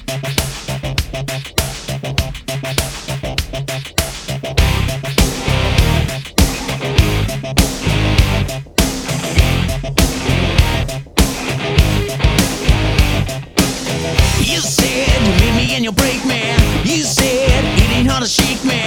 You said you leave me and you'll break me. You said it ain't hard to shake me.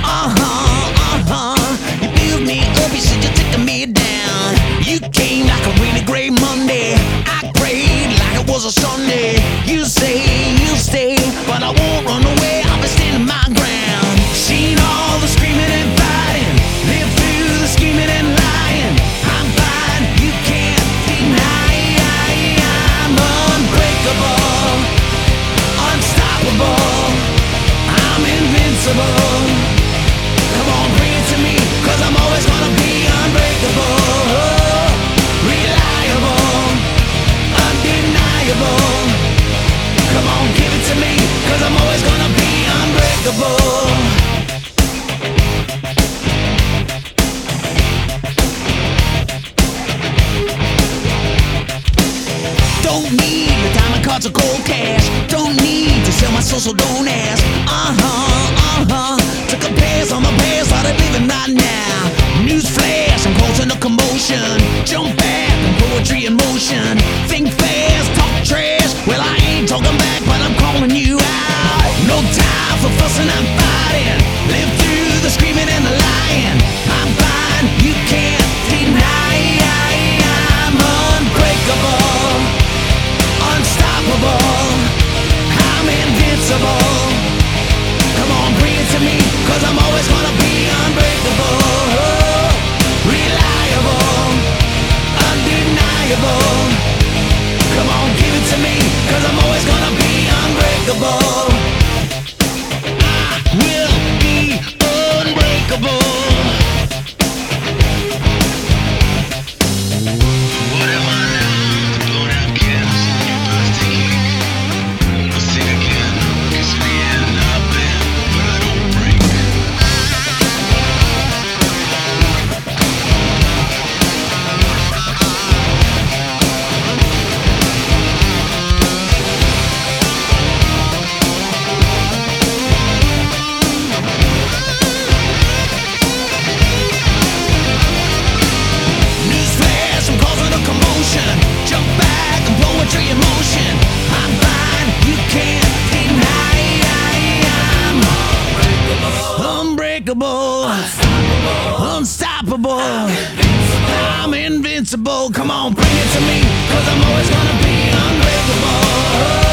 You built me up, you said you're taking me down. You came like a really great Monday. I prayed like it was a Sunday. You say you'll stay, but I won't run away. I'll be standing my ground. Seen all the screaming and fighting, lived through the scheming and lying. I'm fine, you can't deny. I'm unbreakable, unstoppable, I'm invincible. Come on, bring it to me, 'cause I'm always gonna be unbreakable, reliable, undeniable. Come on, give it to me, 'cause I'm always gonna be unbreakable. Don't need the diamond cards or cold cash. Don't need to sell my soul, so don't ask. Took a pass on the past, started living right now. News flash, I'm causing a commotion. Jump back and poetry in motion. Think fast, talk trash. Well, I ain't talking back, but I'm calling you out. No time for fussing, I'm fighting. Live through the screaming and the lying. I'm fine, you can't deny. I'm unbreakable, unstoppable, I'm invincible. Come on, bring it to me, 'cause I'm always gonna be unbreakable, reliable, undeniable. Come on, give it to me, 'cause I'm always gonna be unbreakable. I will be unbreakable. Jump back and poetry in motion. I'm fine, you can't deny. I'm unbreakable, unstoppable, I'm invincible. Come on, bring it to me, 'cause I'm always gonna be unbreakable.